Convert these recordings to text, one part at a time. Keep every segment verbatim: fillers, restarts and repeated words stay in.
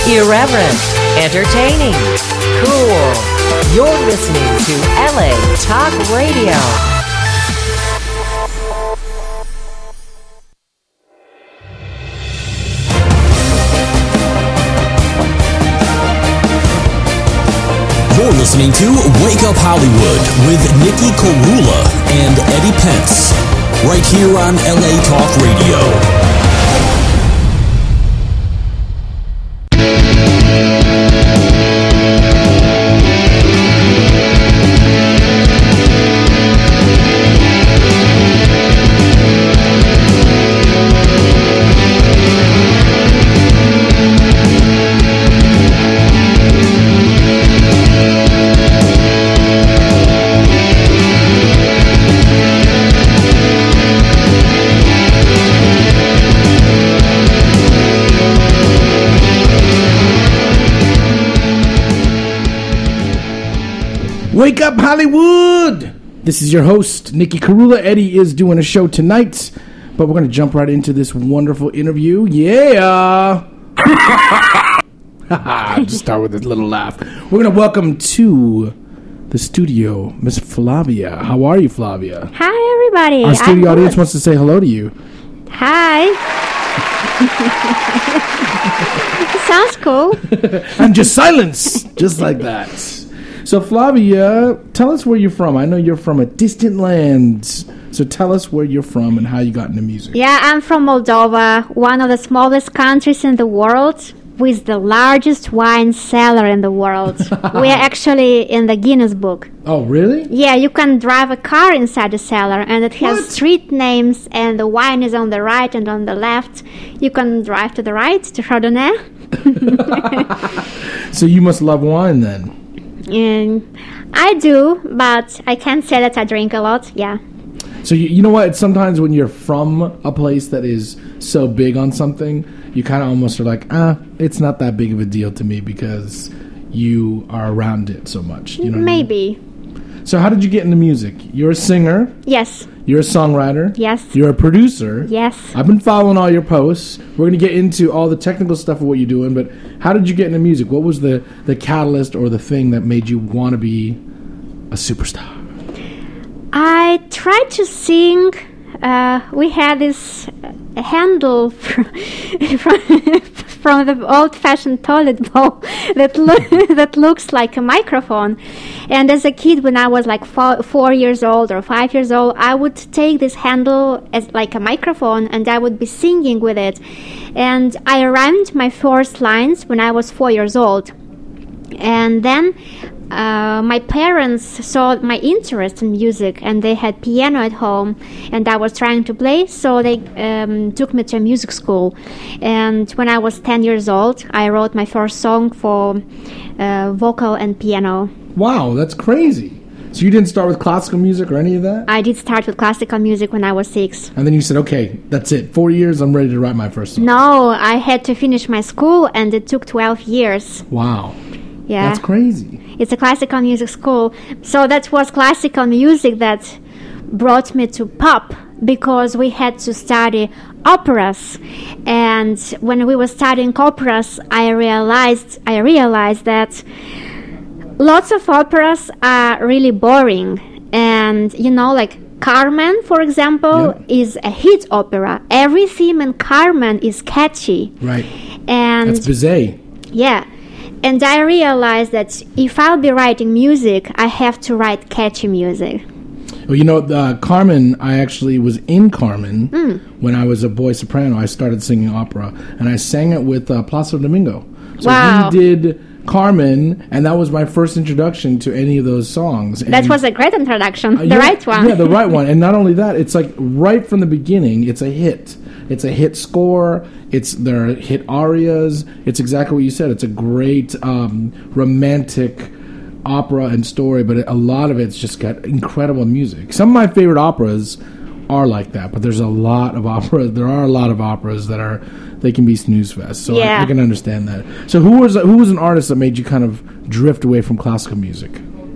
Irreverent, entertaining, cool. You're listening to L A Talk Radio. You're listening to Wake Up Hollywood with Nikki Korula and Eddie Pence, right here on L A Talk Radio. Wake up, Hollywood! This is your host, Nikki Korula. Eddie is doing a show tonight, but we're going to jump right into this wonderful interview. Yeah! Just start with a little laugh. We're going to welcome to the studio, Miss Flavia. How are you, Flavia? Hi, everybody. Our studio I'm audience good. wants to say hello to you. Hi. Sounds cool. And just silence, just like that. So, Flavia, tell us where you're from. I know you're from a distant land. So tell us where you're from and how you got into music. Yeah, I'm from Moldova, one of the smallest countries in the world with the largest wine cellar in the world. We are actually in the Guinness Book. Oh, really? Yeah, you can drive a car inside the cellar, and it has What? street names, and the wine is on the right and on the left. You can drive to the right, to Chardonnay. So you must love wine then. And I do, but I can't say that I drink a lot, yeah. So you, you know what? Sometimes when you're from a place that is so big on something, you kind of almost are like, ah, it's not that big of a deal to me because you are around it so much. You know what Maybe. I mean? So how did you get into music? You're a singer. Yes. You're a songwriter. Yes. You're a producer. Yes. I've been following all your posts. We're going to get into all the technical stuff of what you're doing, but how did you get into music? What was the, the catalyst or the thing that made you want to be a superstar? I tried to sing. Uh, we had this uh, handle from, from, from the old-fashioned toilet bowl that lo- that looks like a microphone. And as a kid, when I was like four, four years old or five years old, I would take this handle as like a microphone, and I would be singing with it. And I rhymed my first lines when I was four years old. And then uh, my parents saw my interest in music, and they had piano at home, and I was trying to play, so they um, took me to a music school. And when I was ten years old, I wrote my first song for uh, vocal and piano. Wow, that's crazy. So you didn't start with classical music or any of that? I did start with classical music when I was six. And then you said, okay, that's it. Four years, I'm ready to write my first song. No, I had to finish my school, and it took twelve years. Wow. Yeah. That's crazy. It's a classical music school. So that was classical music that brought me to pop, because we had to study operas. And when we were studying operas, I realized I realized that lots of operas are really boring. And, you know, like Carmen, for example, Yeah. is a hit opera. Every theme in Carmen is catchy. Right. And That's Bizet. yeah. And I realized that if I'll be writing music, I have to write catchy music. Well, you know, uh, Carmen, I actually was in Carmen Mm. when I was a boy soprano. I started singing opera, and I sang it with uh, Placido Domingo. So Wow. he did Carmen, and that was my first introduction to any of those songs. That And- was a great introduction. Uh, the yeah, right one. Yeah, the right one. And not only that, it's like right from the beginning, it's a hit. It's a hit score. It's there are hit arias. It's exactly what you said. It's a great um, romantic opera and story, but a lot of it's just got incredible music. Some of my favorite operas are like that, but there's a lot of operas. There are a lot of operas that are they can be snooze fest. So Yeah. I, I can understand that. So who was who was an artist that made you kind of drift away from classical music?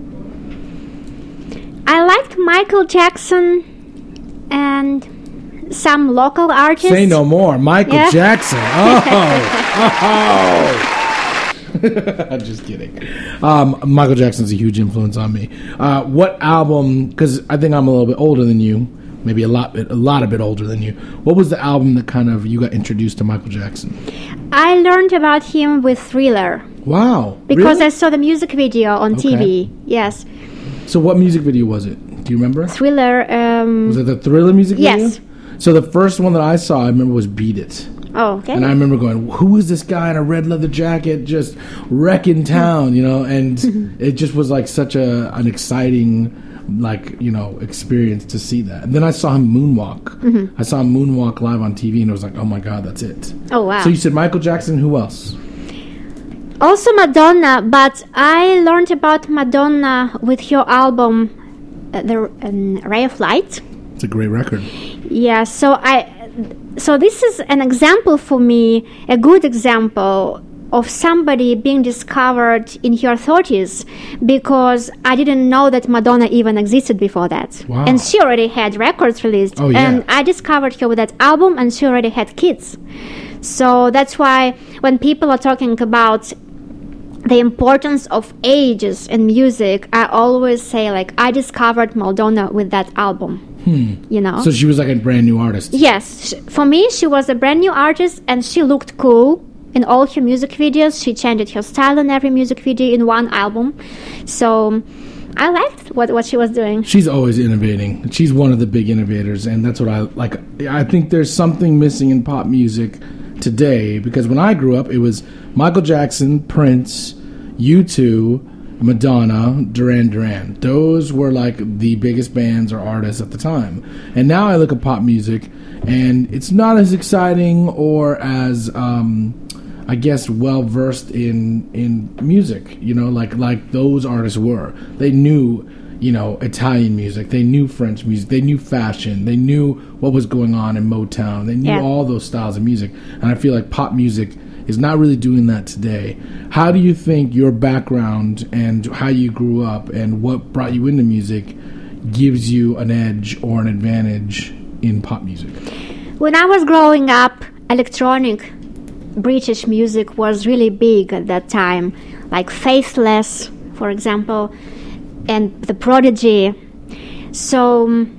I liked Michael Jackson and some local artists. Say no more. Michael Yeah. Jackson. Oh, oh. Just kidding. Um, Michael Jackson's a huge influence on me. Uh, what album? Because I think I'm a little bit older than you, maybe a lot, a lot a bit older than you. What was the album that kind of you got introduced to Michael Jackson? I learned about him with Thriller. Wow! Because really? I saw the music video on Okay. T V. Yes, So, what music video was it? Do you remember? Thriller. Um, Was it the Thriller music video? Yes. So the first one that I saw, I remember, was "Beat It." oh, okay. And I remember going, who is this guy in a red leather jacket just wrecking town, you know? And it just was like such a an exciting, like, you know, experience to see that. And then I saw him moonwalk. Mm-hmm. I saw him moonwalk live on T V, and it was like, oh my God, that's it. oh, wow. So you said Michael Jackson, who else? Also Madonna, but I learned about Madonna with your album, uh, The um, Ray of Light. It's a great record. Yeah, so I, so this is an example for me, a good example of somebody being discovered in her thirties, because I didn't know that Madonna even existed before that. Wow. And she already had records released. Oh, yeah. And I discovered her with that album, and she already had kids. So that's why when people are talking about the importance of ages in music, I always say, like, I discovered Madonna with that album. You know? So she was like a brand new artist. Yes, sh- for me, she was a brand new artist, and she looked cool in all her music videos. She changed her style in every music video in one album. So I liked what, what she was doing. She's always innovating. She's one of the big innovators, and that's what I like. I think there's something missing in pop music today, because when I grew up, it was Michael Jackson, Prince, U two, Madonna, Duran Duran. Those were like the biggest bands or artists at the time. And now I look at pop music, and it's not as exciting or as um, I guess well versed in in music. You know, like like those artists were. They knew, you know, Italian music. They knew French music. They knew fashion. They knew what was going on in Motown. They knew Yeah. all those styles of music. And I feel like pop music is not really doing that today. How do you think your background and how you grew up and what brought you into music gives you an edge or an advantage in pop music? When I was growing up, electronic British music was really big at that time, like Faithless, for example, and The Prodigy. So um,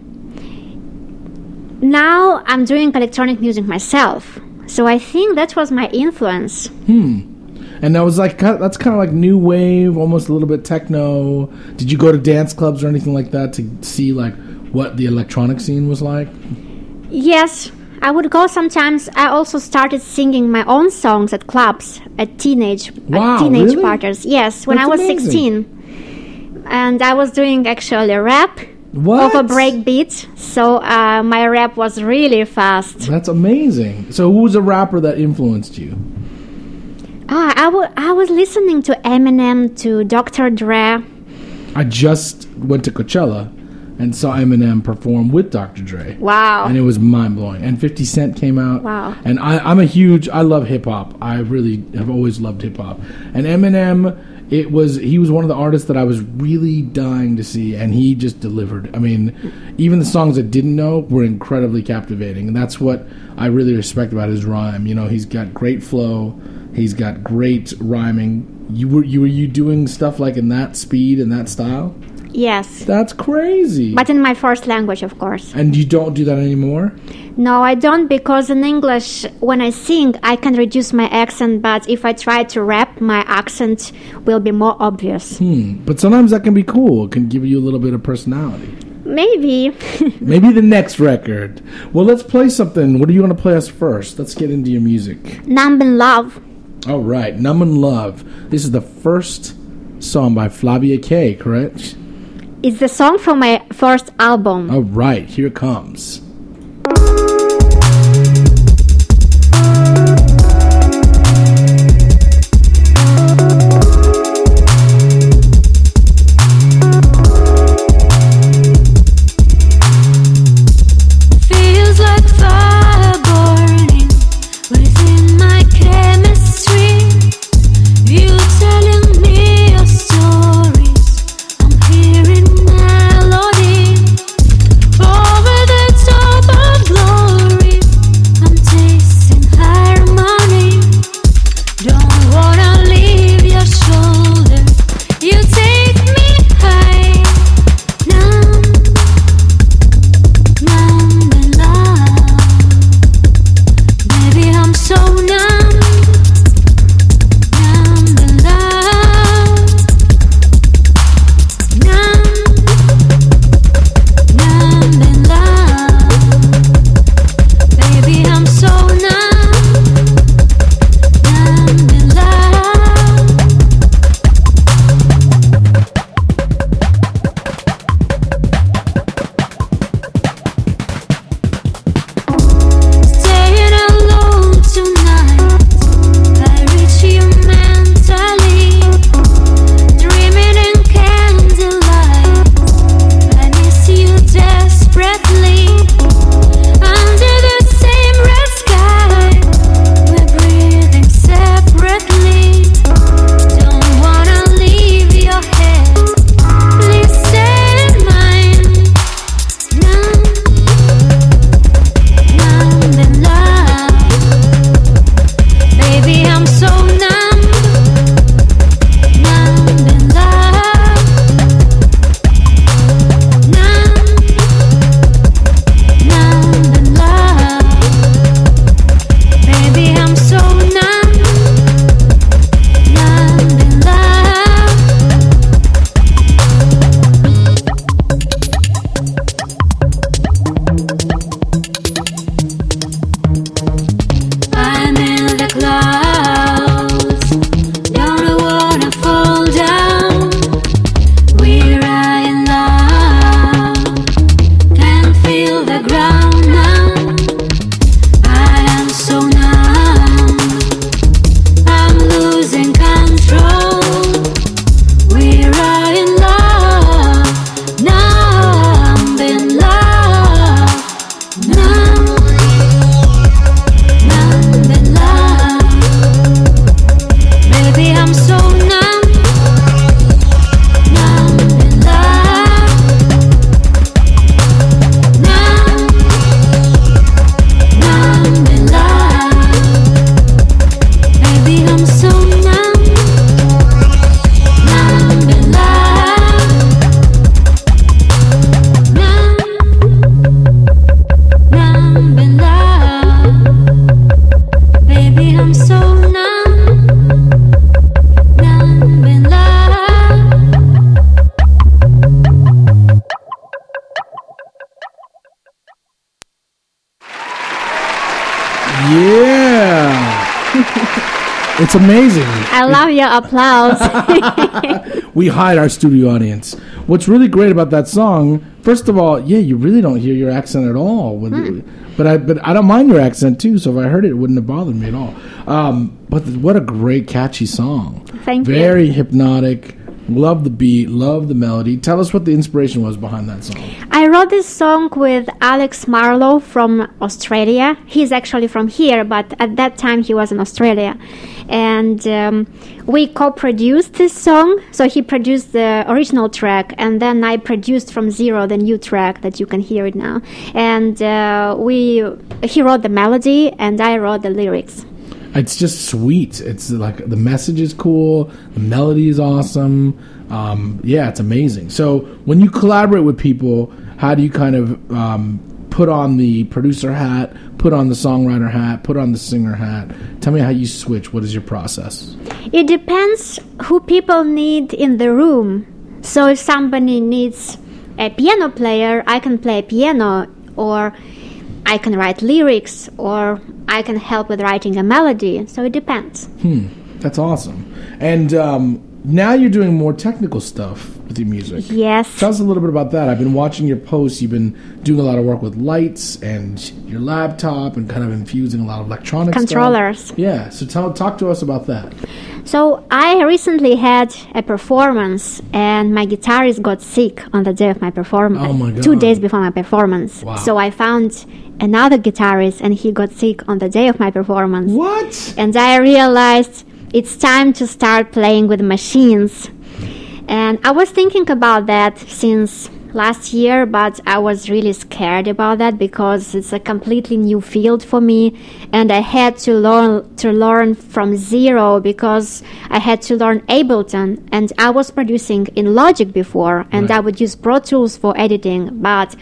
now I'm doing electronic music myself. So I think that was my influence. And that was like that's kind of like new wave, almost a little bit techno. Did you go to dance clubs or anything like that to see like what the electronic scene was like? Yes, I would go sometimes. I also started singing my own songs at clubs, at teenage Wow, at teenage really? parties. Yes, when That's I was amazing. sixteen, and I was doing actually rap What? over break beats. So uh, my rap was really fast. That's amazing. So who was a rapper that influenced you? Ah, I wa- I was listening to Eminem, to Doctor Dre. I just went to Coachella and saw Eminem perform with Doctor Dre. Wow. And it was mind blowing. And fifty Cent came out. Wow. And I, I'm a huge, I love hip hop. I really have always loved hip hop. And Eminem, it was, he was one of the artists that I was really dying to see, and he just delivered. I mean, even the songs I didn't know were incredibly captivating. And that's what I really respect about his rhyme. You know, he's got great flow. He's got great rhyming. You were, you were you doing stuff like in that speed and that style? Yes, That's crazy. but in my first language, of course. And you don't do that anymore? No, I don't, because in English, when I sing, I can reduce my accent, but if I try to rap, my accent will be more obvious. Hmm. But sometimes that can be cool. It can give you a little bit of personality. Maybe. Maybe the next record. Well, let's play something. What do you want to play us first? Let's get into your music. Numb in Love. All right. Numb in Love. This is the first song by Flavia K, correct? It's the song from my first album. All right. Here it comes. Feels like fire burning within my chemistry. You telling me your stories. I'm hearing melody over the top. It's amazing. I love your applause. We hide our studio audience. What's really great about that song, first of all, yeah, you really don't hear your accent at all. With, Mm. But I but I don't mind your accent too, so if I heard it, it wouldn't have bothered me at all. Um, but th- what a great, catchy song. Thank you. Very hypnotic. Love the beat, love the melody. Tell us what the inspiration was behind that song. I wrote this song with Alex Marlowe from Australia. He's actually from here, but at that time he was in Australia. And um, we co-produced this song. So he produced the original track, and then I produced from zero the new track that you can hear it now. And uh, we he wrote the melody, and I wrote the lyrics. It's just sweet. It's like the message is cool. The melody is awesome. Um, yeah, it's amazing. So when you collaborate with people, how do you kind of um, put on the producer hat, put on the songwriter hat, put on the singer hat? Tell me how you switch. What is your process? It depends who people need in the room. So if somebody needs a piano player, I can play piano, or I can write lyrics, or I can help with writing a melody. So it depends. Hmm, that's awesome. And um, now you're doing more technical stuff with your music. Yes. Tell us a little bit about that. I've been watching your posts. You've been doing a lot of work with lights and your laptop and kind of infusing a lot of electronic Controllers. stuff. Yeah, so tell, talk to us about that. So I recently had a performance, and my guitarist got sick on the day of my performance. Oh, my God. Two days before my performance. Wow. So I found another guitarist, and he got sick on the day of my performance. What? And I realized it's time to start playing with machines. And I was thinking about that since last year, but I was really scared about that because it's a completely new field for me, and I had to learn to learn from zero because I had to learn Ableton, and I was producing in Logic before, and Right. I would use Pro Tools for editing, but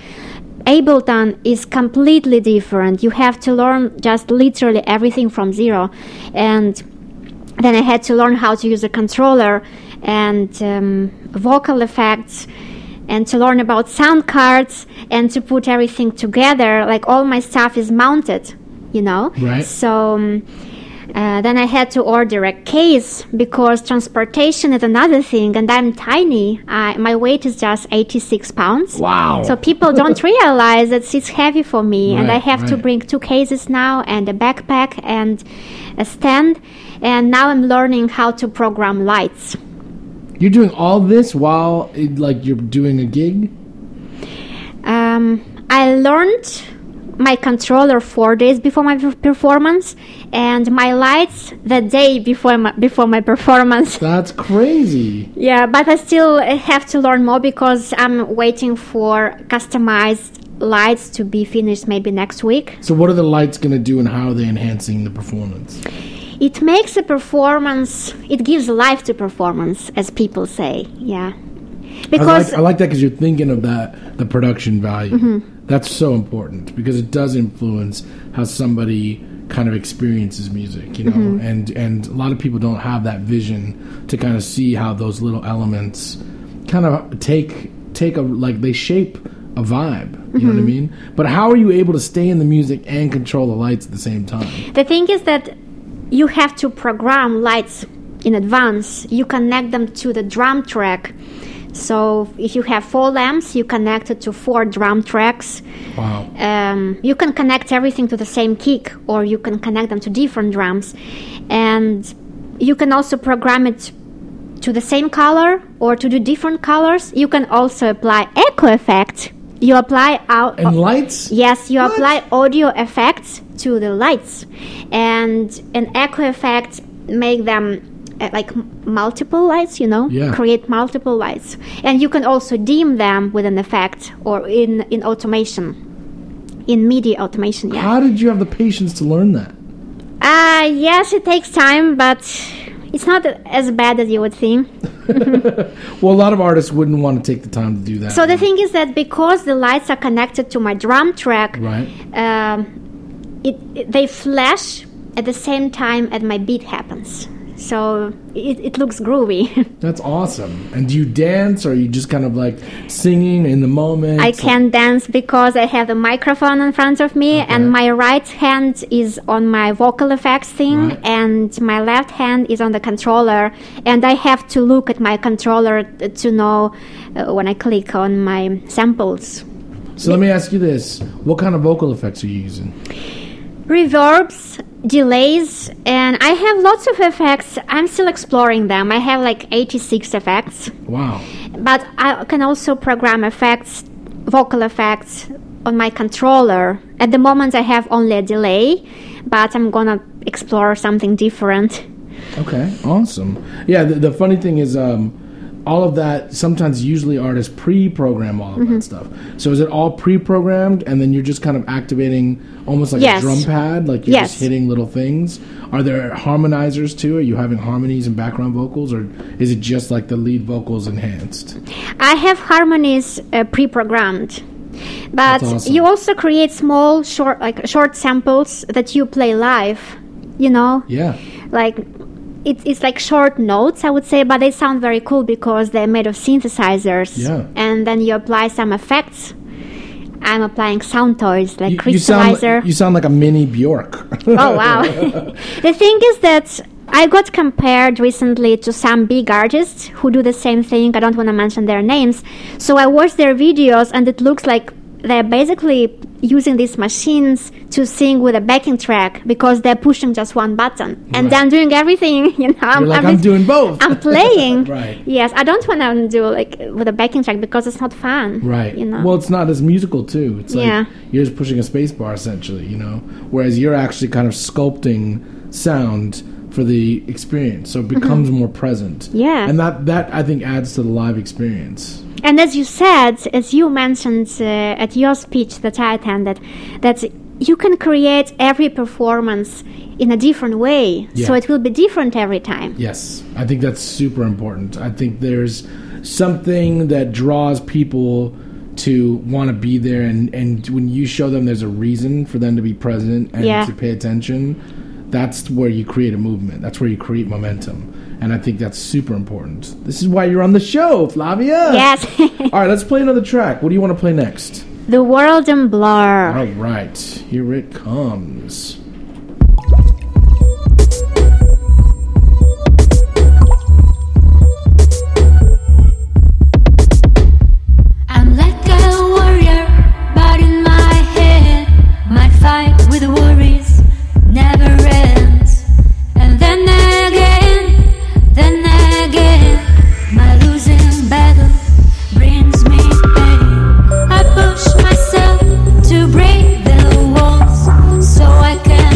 Ableton is completely different. You have to learn just literally everything from zero. And then I had to learn how to use a controller and um, vocal effects, and to learn about sound cards, and to put everything together. Like, all my stuff is mounted, you know? Right. So um, uh, then I had to order a case because transportation is another thing, and I'm tiny. I, my weight is just eighty-six pounds. Wow. So people don't realize that it's heavy for me, and I Right, have to right. bring two cases now, and a backpack, and a stand. And now I'm learning how to program lights. You're doing all this while, it, like, you're doing a gig? Um, I learned my controller four days before my per- performance, and my lights the day before my, before my performance. That's crazy. Yeah, but I still have to learn more because I'm waiting for customized lights to be finished maybe next week. So what are the lights going to do, and how are they enhancing the performance? It makes a performance, it gives life to performance, as people say, yeah. Because I like, I like that because you're thinking of that, the production value. Mm-hmm. That's so important because it does influence how somebody kind of experiences music, you know. Mm-hmm. And and a lot of people don't have that vision to kind of see how those little elements kind of take take a like they shape a vibe. You know what I mean? But how are you able to stay in the music and control the lights at the same time? the thing is that you have to program lights in advance. You connect them to the drum track. So if you have four lamps, you connect it to four drum tracks. Wow. Um, you can connect everything to the same kick, or you can connect them to different drums. And you can also program it to the same color or to do different colors. You can also apply echo effect. You apply out And lights? Yes, you What? apply audio effects to the lights, and an echo effect make them uh, like m- multiple lights, you know, Yeah. create multiple lights, and you can also dim them with an effect or in in automation, in MIDI automation. Yeah. How did you have the patience to learn that? Uh yes, it takes time, but it's not as bad as you would think. Well, a lot of artists wouldn't want to take the time to do that. So the thing is that because the lights are connected to my drum track, Right. um, it, it they flash at the same time as my beat happens. so it, it looks groovy. That's awesome. And do you dance, or are you just kind of like singing in the moment? I can dance because I have the microphone in front of me, Okay. and my right hand is on my vocal effects thing, Right. and my left hand is on the controller, and I have to look at my controller t- to know uh, when I click on my samples. So let me ask you this. What kind of vocal effects are you using? Reverbs, delays, and I have lots of effects. I'm still exploring them. I have like eighty-six effects, Wow. but I can also program effects, vocal effects on my controller. At the moment I have only a delay, but I'm gonna explore something different. Okay, awesome. Yeah, the, the funny thing is, um, all of that, sometimes usually artists pre-program all of Mm-hmm. that stuff. So is it all pre-programmed, and then you're just kind of activating almost like Yes. a drum pad, like you're Yes. just hitting little things? Are there harmonizers too? Are you having harmonies and background vocals, or is it just like the lead vocals enhanced? I have harmonies uh, pre-programmed, but That's awesome. you also create small short like short samples that you play live, you know? Yeah. Like it's it's like short notes, I would say, but they sound very cool because they're made of synthesizers. Yeah. And then you apply some effects. I'm applying sound toys like You, you sound crystallizer. like, you sound like a mini Bjork. Oh wow. The thing is that I got compared recently to some big artists who do the same thing. I don't want to mention their names. So I watched their videos, and it looks like they're basically using these machines to sing with a backing track because they're pushing just one button. And Right. I'm doing everything, you know. I'm, You're like, I'm, I'm just- doing both. I'm playing. Right. Yes, I don't want to do like with a backing track because it's not fun. Right. You know. Well, it's not as musical too. It's like Yeah. you're just pushing a space bar essentially, you know. Whereas you're actually kind of sculpting sound for the experience, so it becomes more present. Mm-hmm. Yeah. And that that I think adds to the live experience. And as you said, as you mentioned uh, at your speech that I attended, that you can create every performance in a different way, so Yeah. it will be different every time. Yes, I think that's super important. I think there's something that draws people to want to be there, and, and when you show them there's a reason for them to be present and Yeah. to pay attention, that's where you create a movement. That's where you create momentum. And I think that's super important. This is why you're on the show, Flavia. Yes. All right, let's play another track. What do you want to play next? The World in Blur. All right, here it comes. I'm like a warrior, but in my head, my fight with the worries never ends. And then again, then again, my losing battle brings me pain. I push myself to break the walls so I can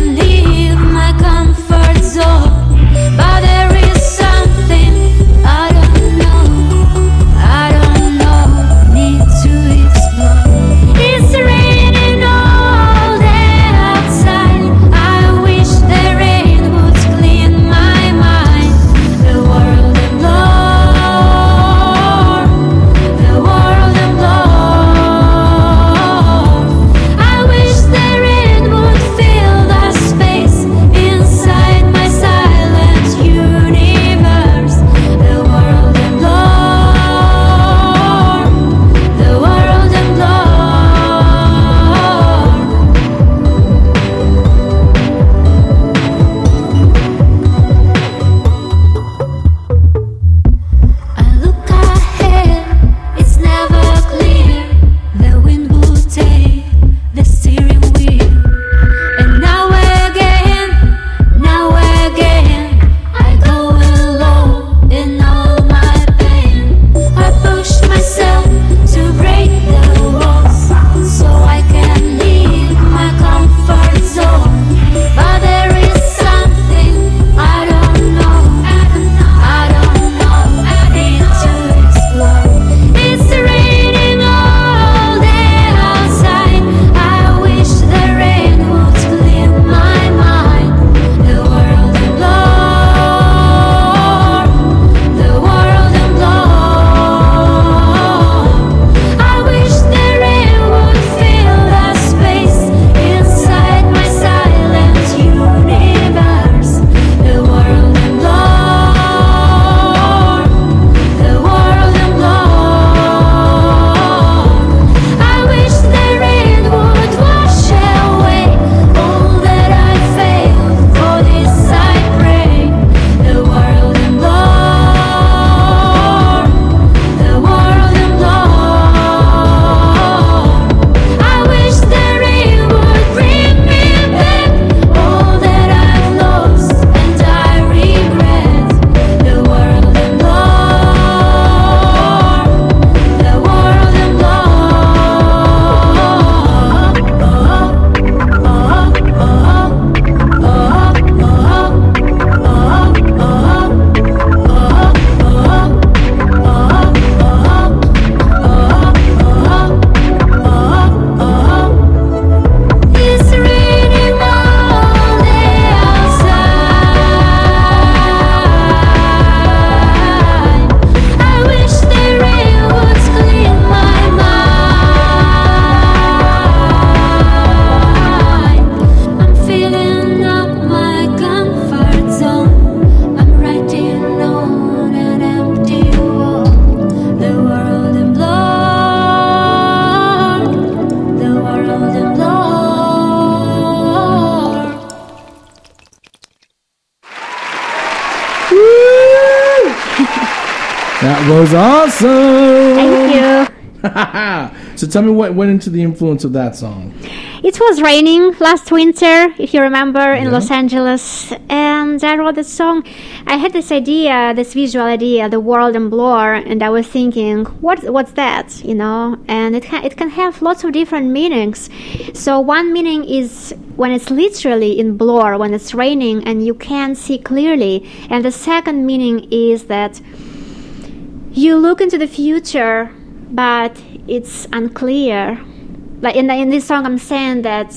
That was awesome. Thank you. So tell me what went into the influence of that song. It was raining last winter, if you remember, in Yeah. Los Angeles, and I wrote the song. I had this idea, this visual idea, the world in blur, and I was thinking, what, what's that, you know? And it, ha- it can have lots of different meanings. So one meaning is when it's literally in blur, when it's raining and you can't see clearly. And the second meaning is that you look into the future, but it's unclear. Like in, the, in this song, I'm saying that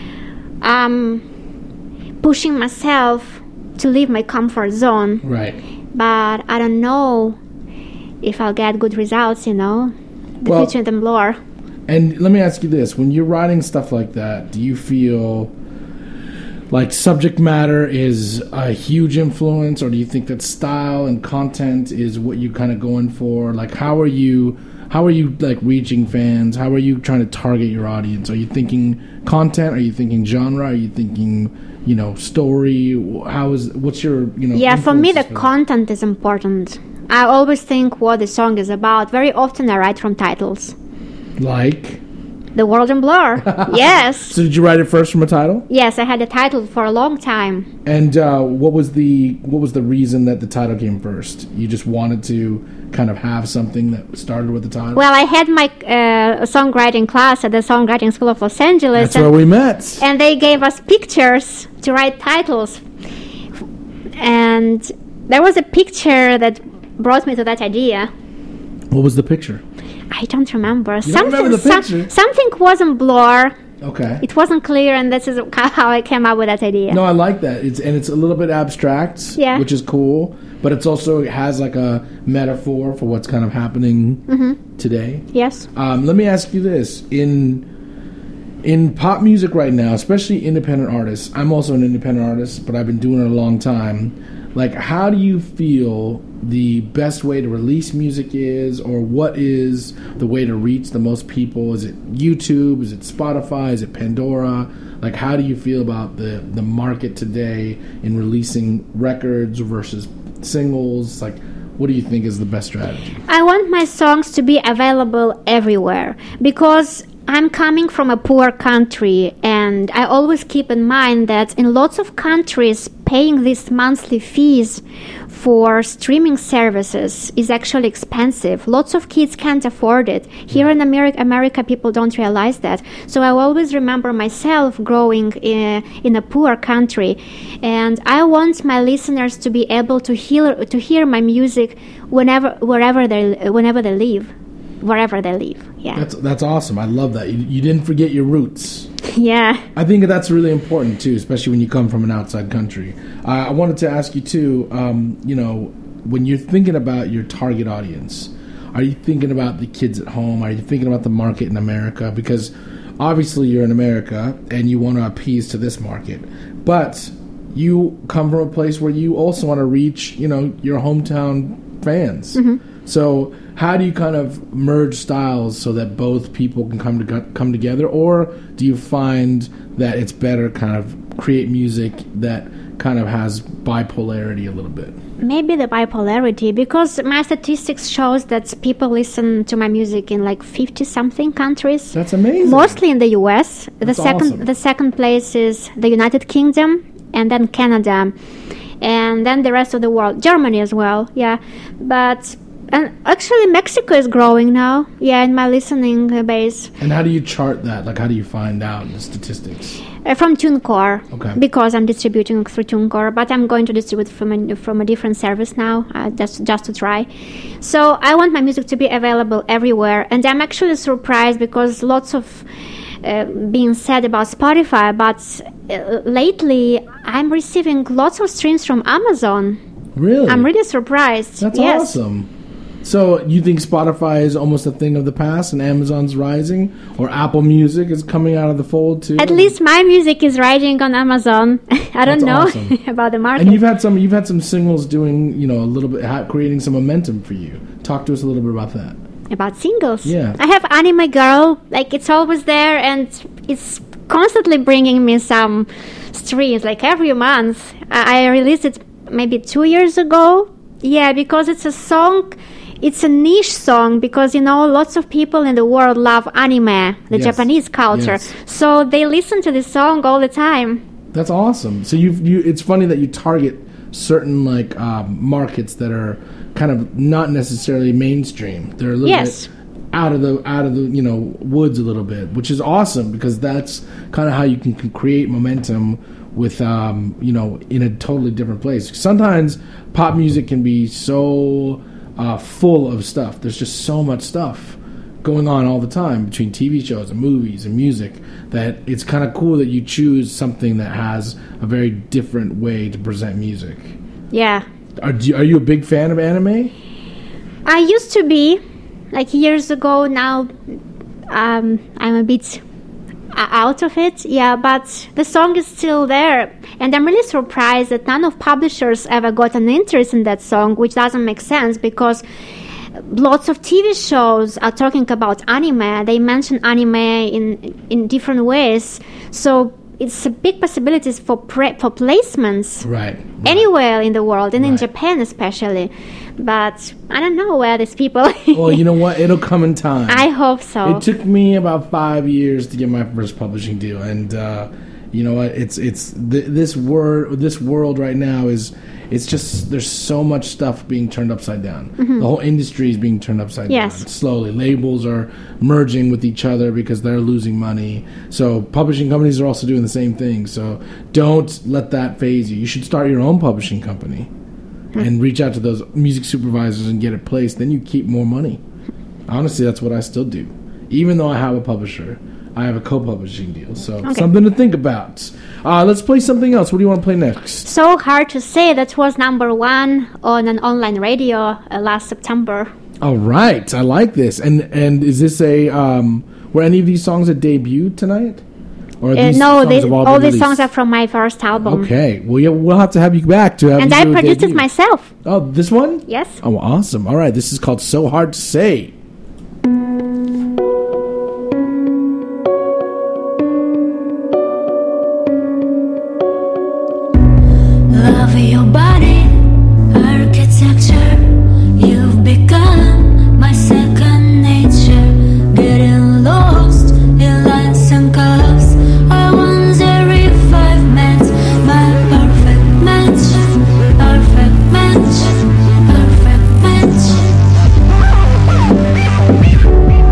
I'm pushing myself to leave my comfort zone, Right. but I don't know if I'll get good results, you know? The Well- future in blur. And let me ask you this: when you're writing stuff like that, do you feel like subject matter is a huge influence, or do you think that style and content is what you're kind of going for? Like, how are you? How are you like reaching fans? How are you trying to target your audience? Are you thinking content? Are you thinking genre? Are you thinking, you know, story? How is what's your you know? Yeah, for me, the influences for that? content is important. I always think what the song is about. Very often I write from titles. Like, The World in Blur. Yes. so did you write it first from a title? Yes, I had the title for a long time. And uh, what was the what was the reason that the title came first? You just wanted to kind of have something that started with the title. Well, I had my uh, songwriting class at the Songwriting School of Los Angeles. That's and, where we met. and they gave us pictures to write titles. And there was a picture that brought me to that idea. What was the picture? I don't remember. You don't remember the some- picture? something wasn't blur. Okay. It wasn't clear, and this is how I came up with that idea. No, I like that. It's and it's a little bit abstract, Yeah. which is cool. But it's also it has like a metaphor for what's kind of happening Mm-hmm. today. Yes. Um, let me ask you this: in in pop music right now, especially independent artists. I'm also an independent artist, but I've been doing it a long time. Like, how do you feel the best way to release music is, or what is the way to reach the most people? Is it YouTube? Is it Spotify? Is it Pandora? Like, how do you feel about the, the market today in releasing records versus singles? Like, what do you think is the best strategy? I want my songs to be available everywhere because I'm coming from a poor country, and I always keep in mind that in lots of countries, paying these monthly fees for streaming services is actually expensive. Lots of kids can't afford it. Here in America, America people don't realize that. So I always remember myself growing in, in a poor country, and I want my listeners to be able to hear to hear my music whenever wherever they whenever they live. Wherever they live, yeah. That's that's awesome. I love that. You, you didn't forget your roots. Yeah. I think that's really important too, especially when you come from an outside country. Uh, I wanted to ask you too. Um, you know, when you're thinking about your target audience, are you thinking about the kids at home? Are you thinking about the market in America? Because obviously you're in America and you want to appease to this market, but you come from a place where you also want to reach, you know, your hometown fans. Mm-hmm. So how do you kind of merge styles so that both people can come to come together, or do you find that it's better kind of create music that kind of has bipolarity a little bit? Maybe the bipolarity, because my statistics shows that people listen to my music in like fifty something countries. That's amazing. Mostly in the U S. The That's second awesome. the second place is the United Kingdom, and then Canada, and then the rest of the world, Germany as well. Yeah, but and actually Mexico is growing now. Yeah, in my listening uh, base. And how do you chart that? Like, how do you find out the statistics? Uh, from TuneCore, Okay. because I'm distributing through TuneCore, but I'm going to distribute from a, from a different service now, uh, just just to try. So I want my music to be available everywhere, and I'm actually surprised because lots of uh, being said about Spotify, but uh, lately I'm receiving lots of streams from Amazon. Really? I'm really surprised. That's yes. awesome. So you think Spotify is almost a thing of the past and Amazon's rising, or Apple Music is coming out of the fold too? At least my music is riding on Amazon. I don't That's know awesome. about the market. And you've had some you've had some singles doing, you know, a little bit ha- creating some momentum for you. Talk to us a little bit about that. About singles. Yeah. I have Anime Girl, like it's always there, and it's constantly bringing me some streams, like every month. I, I released it maybe two years ago. Yeah, because it's a song, it's a niche song because, you know, lots of people in the world love anime, the Yes. Japanese culture. Yes. So they listen to this song all the time. That's awesome. So you you it's funny that you target certain like um, markets that are kind of not necessarily mainstream. They're a little Yes. bit out of the out of the you know woods a little bit, which is awesome because that's kind of how you can, can create momentum with um, you know in a totally different place. Sometimes pop music can be so uh, full of stuff. There's just so much stuff going on all the time between T V shows and movies and music that it's kind of cool that you choose something that has a very different way to present music. Yeah. Are, do you, are you a big fan of anime? I used to be, like years ago. Now um, I'm a bit uh, out of it. Yeah, but the song is still there. And I'm really surprised that none of publishers ever got an interest in that song, which doesn't make sense because lots of T V shows are talking about anime. They mention anime in in different ways. So it's a big possibilities for pre- for placements Right. right. anywhere in the world, and in Right. Japan especially. But I don't know where these people. Well, you know what? It'll come in time. I hope so. It took me about five years to get my first publishing deal, and uh, you know what? It's it's th- this word this world right now is it's just there's so much stuff being turned upside down. The whole industry is being turned upside Yes. down slowly. Labels are merging with each other because they're losing money. So publishing companies are also doing the same thing. So don't let that phase you. You should start your own publishing company and reach out to those music supervisors and get it placed. Then you keep more money. Honestly, that's what I still do. Even though I have a publisher, I have a co-publishing deal. So something to think about. Uh, let's play something else. What do you want to play next? So Hard to Say, that was number one on an online radio uh, last September. All right, I like this. And and is this a um, were any of these songs a debut tonight? Or are Uh, these no, songs they, have all, all been these songs released? are from my first album. Okay, well yeah, we'll have to have you back to have And you I do a produced it debut. myself. Oh, this one? Yes. Oh, awesome. All right, this is called So Hard to Say. Love your body, architecture. You've become my second nature. Getting lost in lines and curves. I wonder if I've met my perfect match. Perfect match. Perfect match.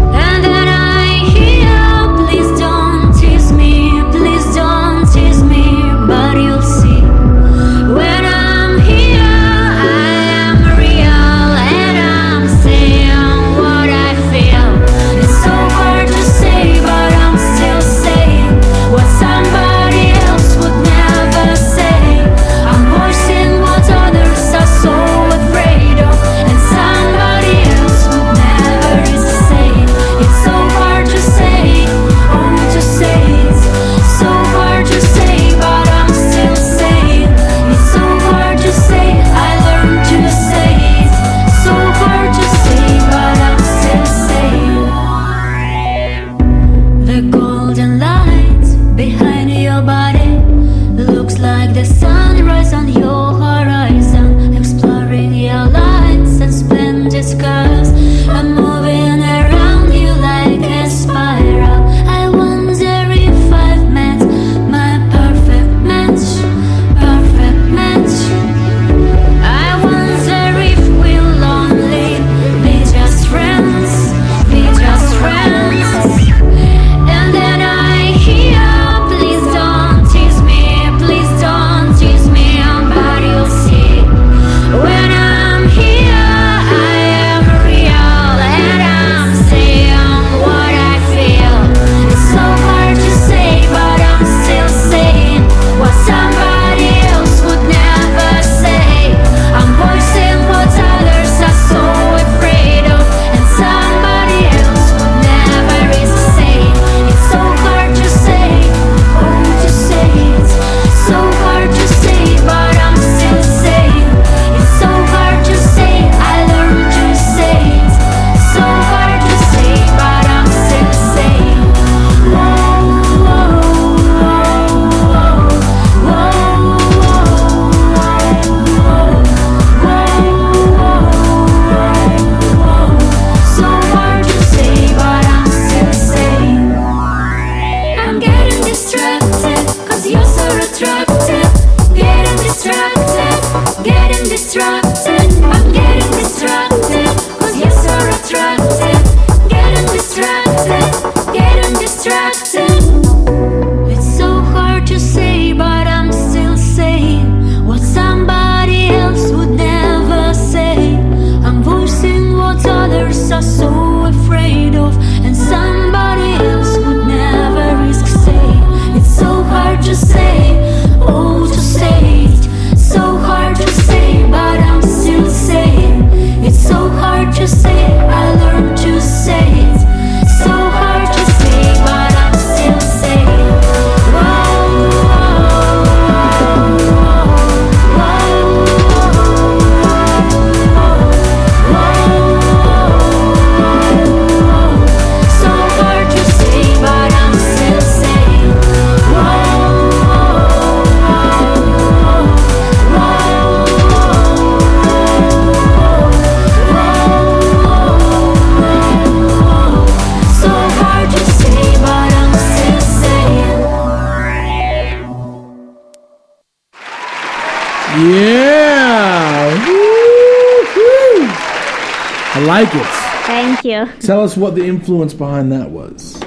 like it. Thank you. Tell us what the influence behind that was.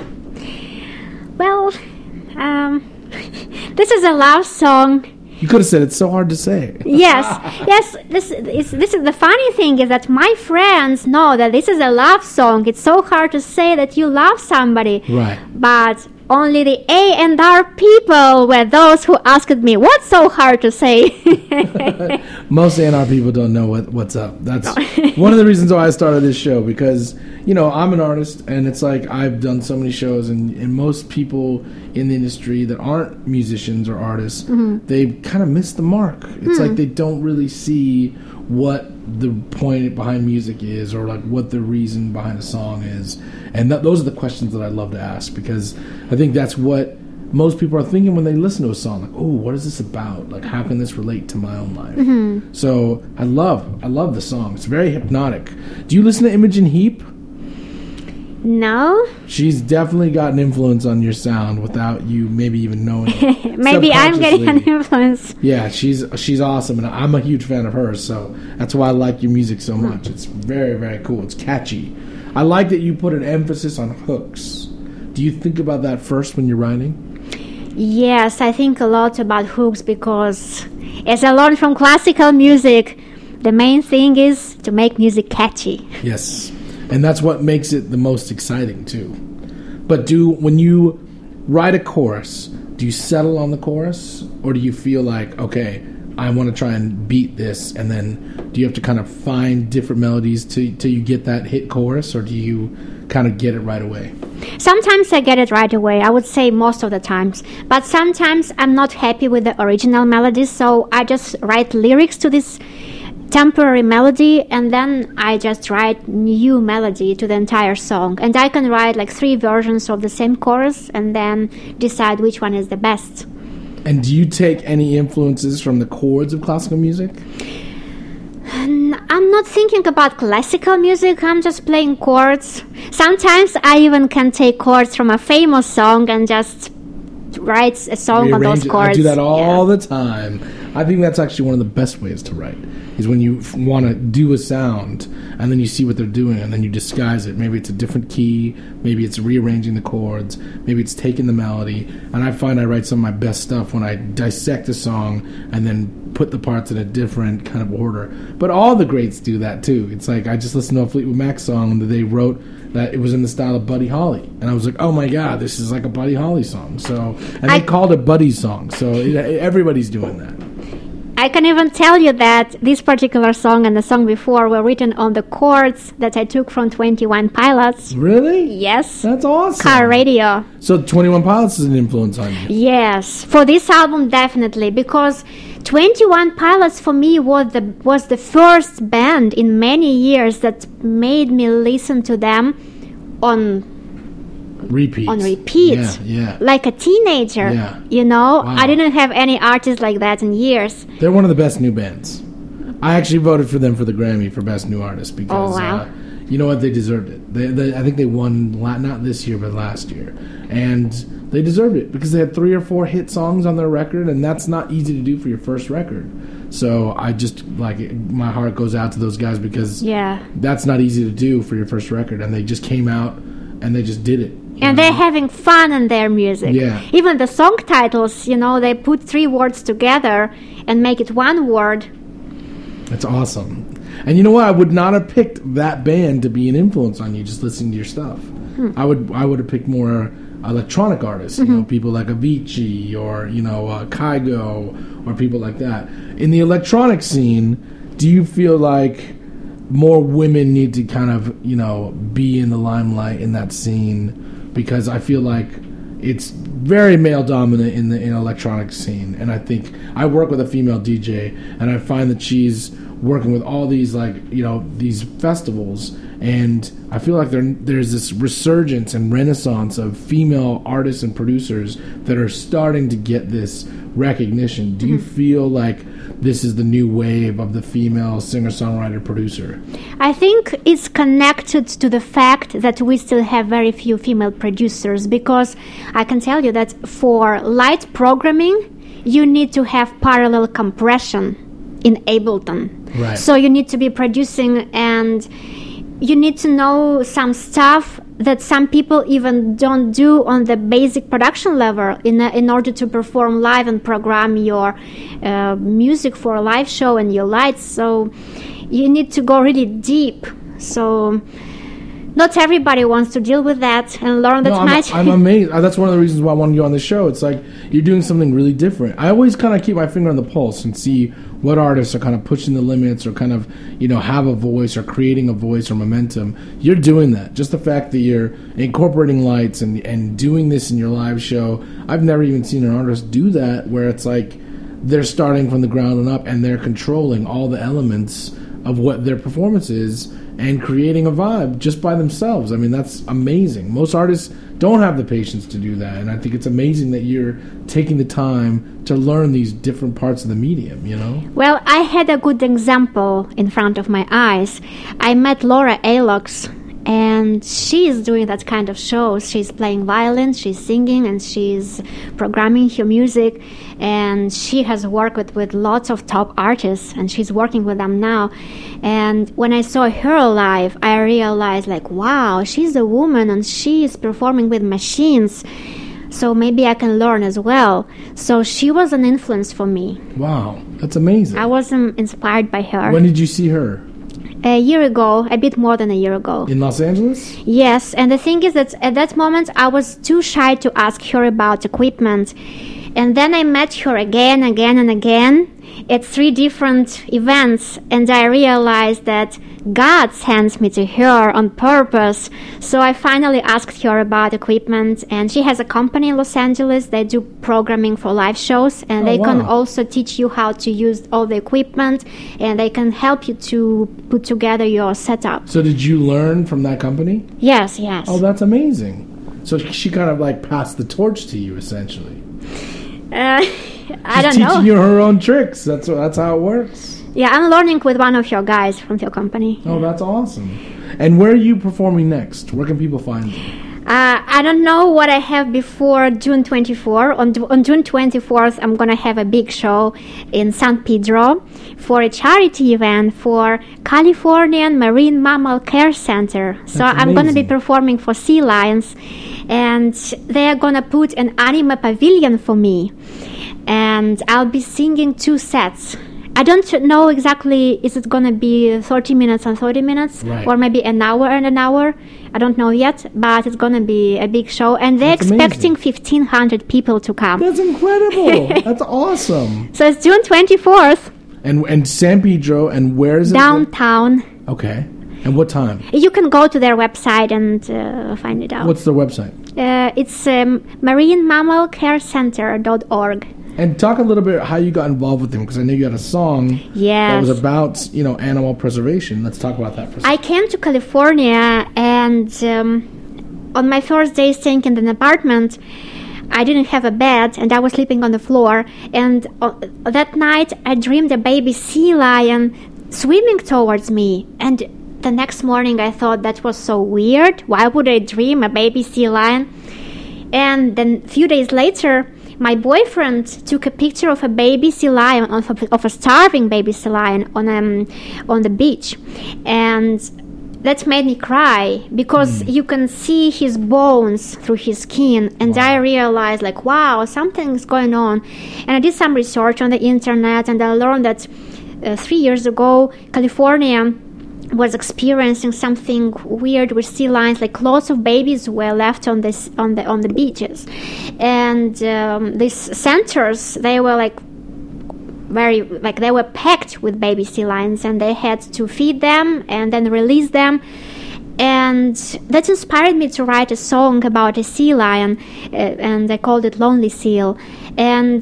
Well, um, this is a love song. You could have said it's so hard to say. Yes, yes. This is this is the funny thing is that my friends know that this is a love song. It's so hard to say that you love somebody. Right. But only the A and R people were those who asked me, "What's so hard to say?" Most A and R people don't know what, what's up. That's one of the reasons why I started this show, because, you know, I'm an artist, and it's like I've done so many shows, and, and most people in the industry that aren't musicians or artists, mm-hmm. they kind of miss the mark. It's mm. like they don't really see what the point behind music is, or like what the reason behind a song is. And th- those are the questions that I love to ask, because I think that's what most people are thinking when they listen to a song. Like, oh, what is this about? Like, how can this relate to my own life? Mm-hmm. So I love, I love the song. It's very hypnotic. Do you listen to Imogen Heap? No. She's definitely got an influence on your sound without you maybe even knowing it. Maybe I'm getting an influence. Yeah, she's she's awesome, and I'm a huge fan of hers, so that's why I like your music so much. It's very, very cool. It's catchy. I like that you put an emphasis on hooks. Do you think about that first when you're writing? Yes, I think a lot about hooks, because as I learned from classical music, the main thing is to make music catchy. Yes. And that's what makes it the most exciting, too. But do when you write a chorus, do you settle on the chorus? Or do you feel like, okay, I want to try and beat this, and then do you have to kind of find different melodies till, till you get that hit chorus, or do you kind of get it right away? Sometimes I get it right away, I would say most of the times. But sometimes I'm not happy with the original melody, so I just write lyrics to this temporary melody, and then I just write new melody to the entire song. And I can write like three versions of the same chorus and then decide which one is the best. And do you take any influences from the chords of classical music? I'm not thinking about classical music, I'm just playing chords. Sometimes I even can take chords from a famous song and just write a song on those chords. I do that all yeah. the time. I think that's actually one of the best ways to write, is when you f- want to do a sound, and then you see what they're doing, and then you disguise it. Maybe it's a different key, maybe it's rearranging the chords, maybe it's taking the melody. And I find I write some of my best stuff when I dissect a song and then put the parts in a different kind of order. But all the greats do that too. It's like I just listened to a Fleetwood Mac song that they wrote that it was in the style of Buddy Holly, and I was like, oh my god, this is like a Buddy Holly song. So, and I, they called it Buddy's song, so it, everybody's doing that. I can even tell you that this particular song and the song before were written on the chords that I took from twenty-one Pilots. Really? Yes. That's awesome. Car Radio. So twenty-one Pilots is an influence on you? Yes. For this album, definitely, because twenty-one Pilots for me was the was the first band in many years that made me listen to them on repeat. On repeat. Yeah, yeah. Like a teenager. Yeah. You know? Wow. I didn't have any artists like that in years. They're one of the best new bands. I actually voted for them for the Grammy for Best New Artist because, oh, wow. uh, you know what, they deserved it. They, they, I think they won, la- not this year, but last year. And they deserved it because they had three or four hit songs on their record, and that's not easy to do for your first record. So I just, like, my heart goes out to those guys because yeah. that's not easy to do for your first record, and they just came out and they just did it. And they're having fun in their music. Yeah. Even the song titles, you know, they put three words together and make it one word. That's awesome. And you know what? I would not have picked that band to be an influence on you just listening to your stuff. Hmm. I would I would have picked more electronic artists, mm-hmm. you know, people like Avicii or, you know, uh, Kygo or people like that. In the electronic scene, do you feel like more women need to kind of, you know, be in the limelight in that scene? Because I feel like it's very male dominant in the in electronic scene, and I think I work with a female D J, and I find that she's working with all these, like, you know, these festivals, and I feel like there there's this resurgence and renaissance of female artists and producers that are starting to get this recognition. Do you feel like this is the new wave of the female singer-songwriter producer? I think it's connected to the fact that we still have very few female producers, because I can tell you that for light programming, you need to have parallel compression in Ableton. Right. So you need to be producing and you need to know some stuff that some people even don't do on the basic production level in uh, in order to perform live and program your uh, music for a live show and your lights. So you need to go really deep. So not everybody wants to deal with that and learn that no, I'm, much. I'm amazed. That's one of the reasons why I want to go on the show. It's like you're doing something really different. I always kind of keep my finger on the pulse and see what artists are kind of pushing the limits or kind of, you know, have a voice or creating a voice or momentum. You're doing that. Just the fact that you're incorporating lights and, and doing this in your live show. I've never even seen an artist do that where it's like they're starting from the ground and up and they're controlling all the elements of what their performance is and creating a vibe just by themselves. I mean, that's amazing. Most artists don't have the patience to do that, and I think it's amazing that you're taking the time to learn these different parts of the medium, you know? Well, I had a good example in front of my eyes. I met Laura Alox, and she is doing that kind of shows. She's playing violin, she's singing, and she's programming her music, and she has worked with, with lots of top artists, and she's working with them now. And when I saw her live, I realized, like, wow, she's a woman, and she is performing with machines, so maybe I can learn as well. So she was an influence for me. Wow, that's amazing. I was um, inspired by her. When did you see her? A year ago, a bit more than a year ago. In Los Angeles? Yes, and the thing is that at that moment I was too shy to ask her about equipment. And then I met her again, again, and again at three different events, and I realized that God sends me to her on purpose. So I finally asked her about equipment, and she has a company in Los Angeles. They do programming for live shows, and Oh, they can wow. also teach you how to use all the equipment, and they can help you to put together your setup. So did you learn from that company? Yes, yes. Oh, that's amazing. So she kind of like passed the torch to you, essentially. Uh, I She's don't know. teaching you her own tricks. That's that's how it works. Yeah, I'm learning with one of your guys from your company. Oh, that's awesome. And where are you performing next? Where can people find you? Uh, I don't know what I have before June twenty-fourth. On, on June twenty-fourth, I'm going to have a big show in San Pedro for a charity event for Californian Marine Mammal Care Center. So That's I'm going to be amazing. performing for sea lions, and they're going to put an anime pavilion for me. And I'll be singing two sets. I don't know exactly, is it going to be thirty minutes and thirty minutes? Right. Or maybe an hour and an hour? I don't know yet, but it's going to be a big show. And they're That's expecting amazing. fifteen hundred people to come. That's incredible. That's awesome. So it's June twenty-fourth, And and San Pedro, and where is it? downtown. Okay. And what time? You can go to their website and uh, find it out. What's the website? Uh, it's um, marine mammal care center dot org. And talk a little bit how you got involved with them, because I know you had a song that Yes. was about, you know, animal preservation. Let's talk about that for a second. I came to California, and um, on my first day staying in an apartment, I didn't have a bed, and I was sleeping on the floor. And uh, that night, I dreamed a baby sea lion swimming towards me. And the next morning, I thought that was so weird. Why would I dream a baby sea lion? And then a few days later, my boyfriend took a picture of a baby sea lion, of a, of a starving baby sea lion on um, on the beach, and that made me cry because you can see his bones through his skin, and I realized, like, wow, something's going on. And I did some research on the internet, and I learned that uh, three years ago, California was experiencing something weird with sea lions. Like, lots of babies were left on this on the on the beaches, and um, these centers, they were like very like they were packed with baby sea lions, and they had to feed them and then release them. And that inspired me to write a song about a sea lion, uh, and I called it Lonely Seal. And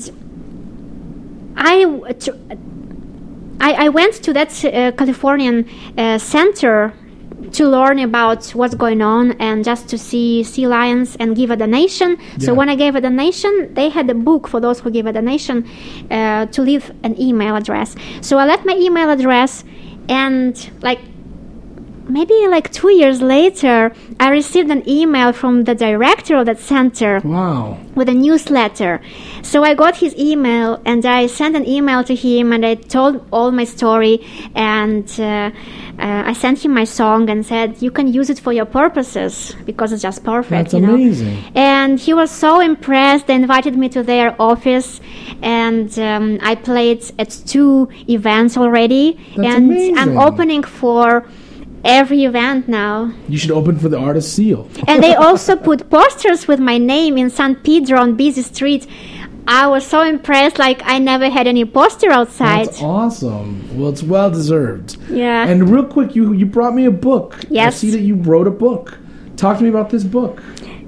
I tr- I, I went to that uh, Californian uh, center to learn about what's going on and just to see sea lions and give a donation. So Yeah. when I gave a donation, they had a book for those who give a donation uh, to leave an email address. So I left my email address, and like maybe like two years later, I received an email from the director of that center Wow. with a newsletter. So I got his email and I sent an email to him and I told all my story, and uh, uh, I sent him my song and said, you can use it for your purposes because it's just perfect. That's you know? amazing. And he was so impressed. They invited me to their office, and um, I played at two events already. That's and amazing. I'm opening for every event now. You should open for the Artist Seal. And they also put posters with my name in San Pedro on busy street. I was so impressed, like I never had any poster outside. That's awesome. Well, it's well deserved. Yeah. And real quick, you you brought me a book. Yes. I see that you wrote a book. Talk to me about this book.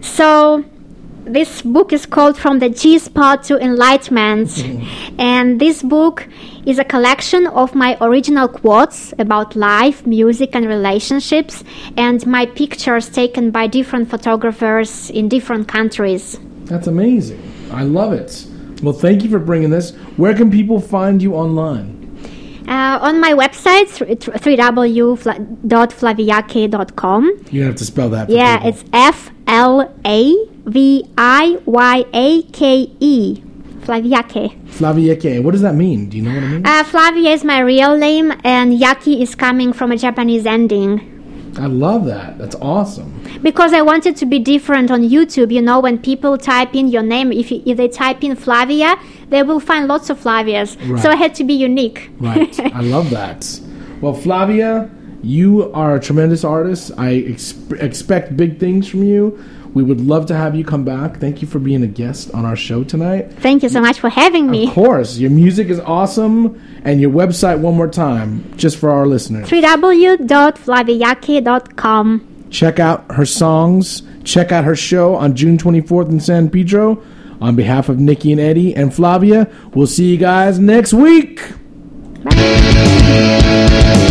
So this book is called From the G-Spot to Enlightenment. And this book is a collection of my original quotes about life, music, and relationships, and my pictures taken by different photographers in different countries. That's amazing. I love it. Well, thank you for bringing this. Where can people find you online? Uh, on my website, w w w dot flaviake dot com. You have to spell that. For Yeah, people. it's F L A V I Y A K E. Flaviake. Flaviake. What does that mean? Do you know what it means? Uh, Flavia is my real name, and Yaki is coming from a Japanese ending. I love that. That's awesome. Because I wanted to be different on YouTube. You know, when people type in your name, if, you, if they type in Flavia, they will find lots of Flavias. Right. So I had to be unique. Right. I love that. Well, Flavia, you are a tremendous artist. I exp- expect big things from you. We would love to have you come back. Thank you for being a guest on our show tonight. Thank you so much for having me. Of course. Your music is awesome. And your website one more time, just for our listeners. w w w dot flaviake dot com. Check out her songs. Check out her show on June twenty-fourth in San Pedro. On behalf of Nikki and Eddie and Flavia, we'll see you guys next week. Bye.